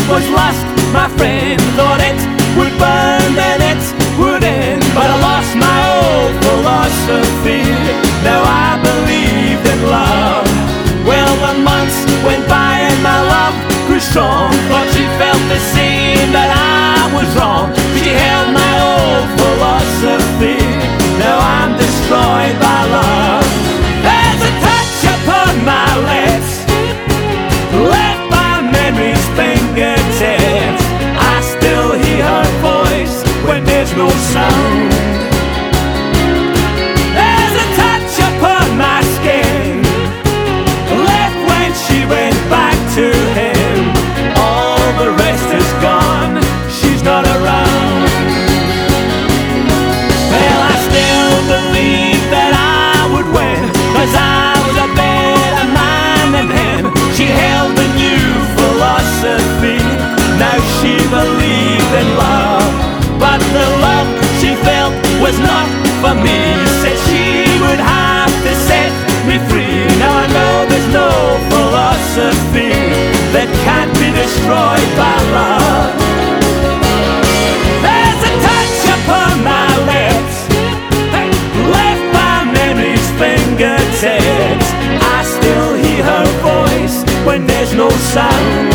was lost. My friend thought it would burn and it would end, but I lost my old philosophy. Now I believed in love. Well, the months went by and my love grew strong. Thought she felt the same, but I was wrong. She held my old philosophy. Now I'm destroyed by love. There's a touch upon my lips, left by memory's fingertips. I still hear her voice when there's no sound. There's a touch upon my skin, left when she went back to him. All the rest is gone, she's not around. Well, I still believe that I would win, 'cause I was a better man than him. She held a new philosophy. Now she believed in love, but the love she felt was not for me. Said she would have to set me free. Now I know there's no philosophy that can't be destroyed by love. There's a touch upon my lips, left by memory's fingertips. I still hear her voice when there's no sound.